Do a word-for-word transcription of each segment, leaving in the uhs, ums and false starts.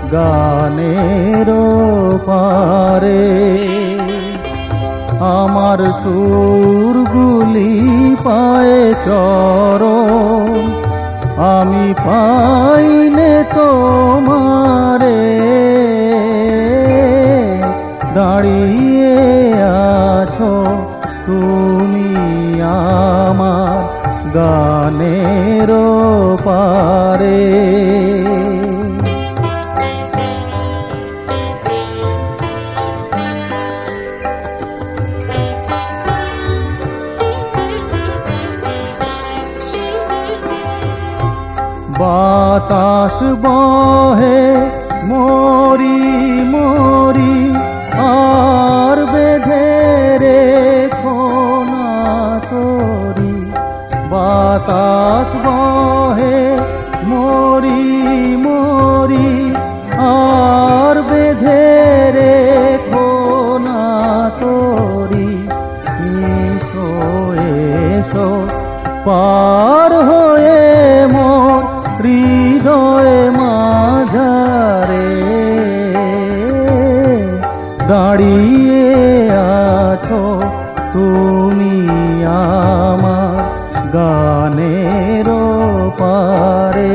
গানের পারে। আমার সুরগুলি পায়ে চরণ, আমি পাইনে তোমারে। দাঁড়িয়ে আছো তুমি আমার গানের পারে। বাতাস বহে মরি মরি, আর বেঁধে রেখো না তোরি। বাতাস বহে মরি মরি, আর বেঁধে রেখো না তোরি। এসো এসো পার হয়ে মোর হৃদয় মাঝারে। দাঁড়িয়ে আছো তুমি আমার গানের পারে।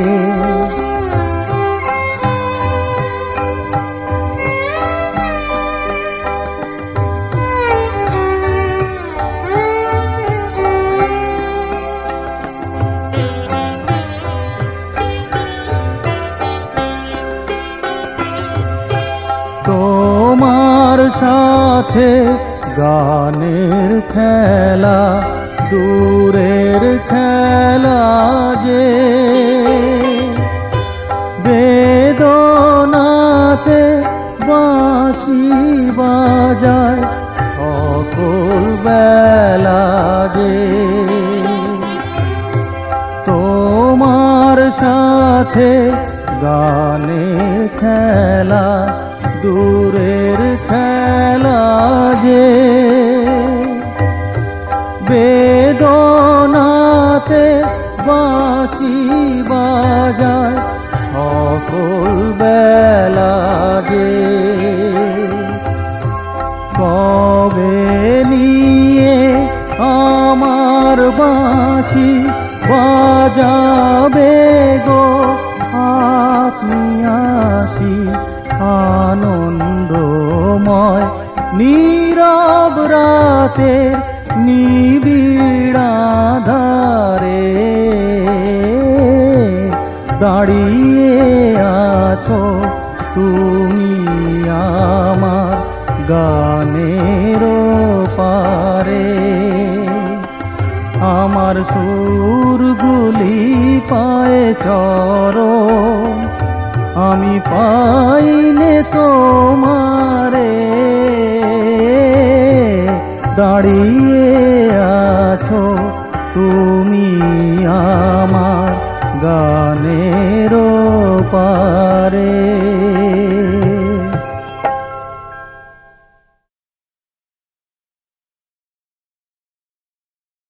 তোমার সাথে গানের খেলা দূরের খেলা যে। বেদনাতে বাঁশি বাজায় সকল বেলা যে। তোমার সাথে গানের খেলা দূরের খেলা যে। বেদনাতে বাঁশি বাজায় সকল বেলা যে। কবে নিয়ে আমার বাঁশি বাজাবে গো আপনি আসি। আনন্দময় নীরব রাতে নিবিড় আঁধারে। দাঁড়িয়ে আছো তুমি আমার গানের পারে। আমার সুরগুলি পায়ে চরণ, আমি পাইনে তোমারে। দাঁড়িয়ে আছো তুমি আমার গা